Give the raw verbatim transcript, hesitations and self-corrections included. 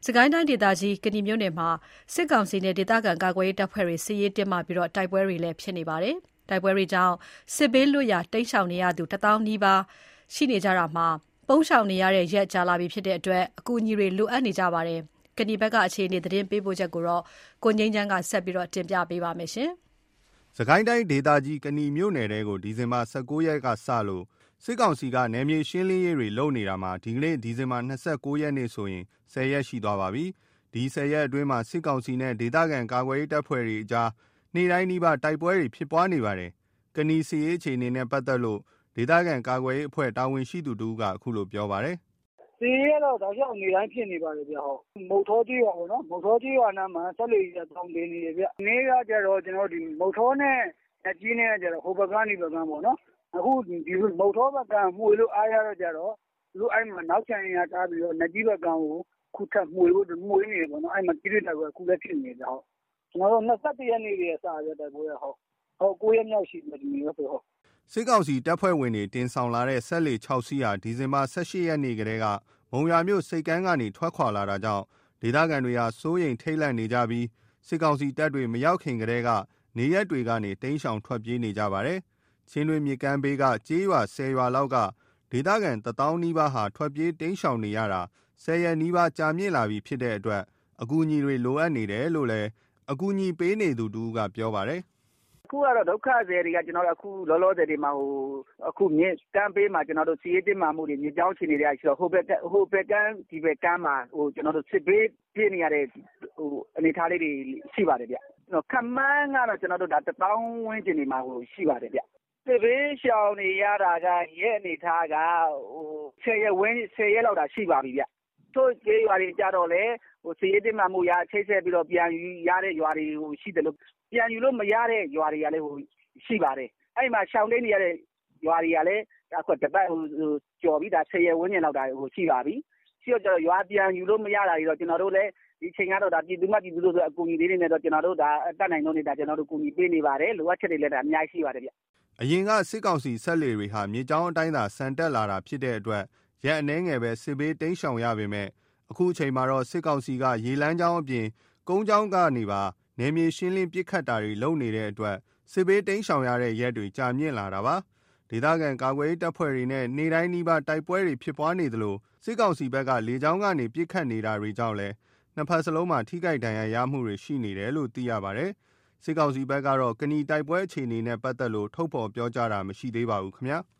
စကိုင်းတိုင်းဒေသကြီးကနီမြို့နယ်မှာစစ်ကောင်စီနဲ့ဒေသခံကာကွယ်ရေးတပ်ဖွဲ့တွေစစ်ရေးတင်းမာပြီးတိုက်ပွဲတွေလည်းဖြစ်နေပါတယ်။တိုက်ပွဲတွေကြောင့်စစ်ဘေးလွတ်ရာတိမ်းရှောင်နေရသူတစ်သောင်းနီးပါးရှိနေကြတာမှာပုန်းရှောင်နေရတဲ့ရက်ကြာလာပြီဖြစ်တဲ့အတွက်အကူအညီတွေလိုအပ်နေကြပါတယ်။ကနီဘက်ကအခြေအနေသတင်းပေးပို့ချက်ကိုတော့ကိုငိမ့်ချမ်းကဆက်ပြီးတင်ပြပေးပါမယ်။စကိုင်းတိုင်းဒေသကြီးကနီမြို့နယ်ထဲကိုဒီဇင်ဘာ၁၉ရက်ကစလို့စစ်ကောင်စီကနယ်မြေရှင်းလင်းရေးတွေလုပ်နေတာမှာဒီကနေ့ဒီဇင်ဘာ၂၉ရက်နေ့ဆိုရင်၁၀ရက်ရှိသွားပါပြီ။ဒီ၁၀ရက်အတွင်းမှာစစ်ကောင်စီနဲ့ဒေသခံကာကွယ်ရေးတပ်ဖွဲ့တွေအကြားနေ့တိုင်းနီးပါးတိုက်ပွဲတွေဖြစ်ပွားနေပါတယ်။ကနီစစ်ရေးအခြေအနေနဲ့ပတ်သက်လို့ဒေသခံကာကွယ်ရေးအဖွဲ့တာဝန်ရှိသူတဦးကအခုလိုပြောပါတယ်။စစ်ရေးကတော့တောက်လျှောက်နေတိုင်းဖြစ်နေပါတယ်ဗျဟုတ်။မုတ်ထောကြီးရွာပေါ့နော်။မုတ်ထောကြီးရွာနားမှာဆက်လေကြီးတောင်းတင်နေတယ်ဗျ။နေ့ကကျတော့ကျွန်တော်ဒီမုတ်ထောနဲ့အကြီးနဲ့ကျတော့ဟိုဘက်ကနေဘက်ကပေါ့နော်။အခုဒီမုတ်ထောဘက်ကမှွေလို့အားရတော့ကြတော့သူတို့အဲ့မှာနောက်ချန်ရထားပြီးတော့နကြီးဘက်ကကိုခုထပ်မှွေလို့မှွေနေတယ်ပေါ့နော်။အဲ့မှာကြီးတဲ့တိုက်ပွဲအခုလည်းဖြစ်နေတယ်ဟုတ်။ကျွန်တော်တို့၂၁ရက်နေ့တွေစရတဲ့တိုက်ပွဲဟုတ်။ဟုတ်၉ရက်မြောက်ရှိတယ်ဒီနေ့ဆိုဟုတ်။စစ်ကောင်စီတပ်ဖွဲ့ဝင်တွေတင်ဆောင်လာတဲ့ဆက်လေ၆စီးဟာဒီဇင်ဘာ၁၈ရက်နေ့ကတည်းကမုံရွာမြို့စိတ်ကမ်းကနေထွက်ခွာလာတာကြောင့်ဒေသခံတွေဟာစိုးရိမ်ထိတ်လန့်နေကြပြီးစစ်ကောင်စီတပ်တွေမရောက်ခင်ကတည်းကနေရက်တွေကနေတိမ်းရှောင်ထွက်ပြေးနေကြပါတယ်။ချင်းတွင်းမြစ်ကမ်းဘေးကကျေးရွာ၁၀ရွာလောက်ကဒေသခံတစ်သောင်းနီးပါးဟာထွက်ပြေးတိမ်းရှောင်နေရတာ၁၀ရက်နီးပါးကြာမြင့်လာပြီဖြစ်တဲ့အတွက်အကူအညီတွေလိုအပ်နေတယ်လို့လည်းအကူအညီပေးနေသူတူကပြောပါတယ်။အခုကတော့ဒုက္ခသည်တွေကကျွန်တော်တို့အခုလောလောဆယ်ဒီမှာဟိုအခုမြစ်ကမ်းပေးမှာကျွန်တော်တို့စီးရေးတင်မှာမှုတွေမြေကြောင်းချနေတဲ့အရှိတော့ဟိုဘက်ဟိုဘက်ကမ်းဒီဘက်ကမ်းမှာဟိုကျွန်တော်တို့စစ်ဘေးပြည့်နေရတဲ့ဟိုအနေထားလေးတွေရှိပါတယ်ဗျ။ကျွန်တော်ခမန်းကတော့ကျွန်တော်တို့ဒါတစ်သောင်းဝန်းကျင်နေမှာဟိုရှိပါတယ်ဗျ။စစ်ဘေးရှောင်နေရတာကရဲ့အနေထားကဟိုဆယ်ရက်ဝန်းဆယ်ရက်လောက်တာရှိပါပြီဗျ။တို့ကျေးရွာတွေကြတော့လေဟိုစီးရေးတင်မှာမှုရချိတ်ဆက်ပြီးတော့ပြန်ယူရတဲ့ရွာတွေဟိုရှိတယ်လို့ပြန်ယူလို့မရတဲ့ရွာတွေကလည်းဟိုရှိပါတယ်အဲ့မှာရှောင်းနေရတဲ့ရွာတွေကလည်းအခုတပတ်ဟိုကြော်ပြီးဒါဆယ်ရက်ဝန်းကျင်လောက်တာဟိုရှိပါပြီရှိတော့ကျတော့ရွာပြန်ယူလို့မရတာတွေတော့ကျွန်တော်တို့လည်းဒီချိန်ကတော့ဒါပြည်သူမှပြည်သူတို့ဆိုအကူအညီလေးတွေနဲ့တော့ကျွန်တော်တို့ဒါတတ်နိုင်လို့နေတာကျွန်တော်တို့ကူညီပေးနေပါတယ်လိုအပ်ချက်တွေလည်းဒါအများကြီးရှိပါတယ်ဗျအရင်ကစစ်ကောင်စီဆက်လေတွေဟာမြေကြောင်းအတိုင်းသာစံတက်လာတာဖြစ်တဲ့အတွက်ရက်အနှဲငယ်ပဲစစ်ဘေးတိမ်းရှောင်ရပေမဲ့အခုအချိန်မှာတော့စစ်ကောင်စီကရေလမ်းကြောင်းအပြင်ကုန်းကြောင်းကနေပါနယ်မြေရှင်းလင်းပစ်ခတ်တာတွေလုပ်နေတဲ့အတွက်စစ်ဘေးတိမ်းရှောင်ရတဲ့ရက်တွေကြာမြင့်လာတာပါဒေသခံကာကွယ်ရေးတပ်ဖွဲ့တွေနဲ့နေ့တိုင်းနီးပါးတိုက်ပွဲတွေဖြစ်ပွားနေသလိုစစ်ကောင်စီဘက်ကလေကြောင်းကနေပစ်ခတ်နေတာတွေကြောင့်လည်းနှစ်ဖက်စလုံးမှာထိခိုက်ဒဏ်ရာရမှုတွေရှိနေတယ်လို့သိရပါတယ်စစ်ကောင်စီဘက်ကတော့ကနီတိုက်ပွဲအခြေအနေနဲ့ပတ်သက်လို့ထုတ်ဖော်ပြောကြားတာမရှိသေးပါဘူးခင်ဗျာ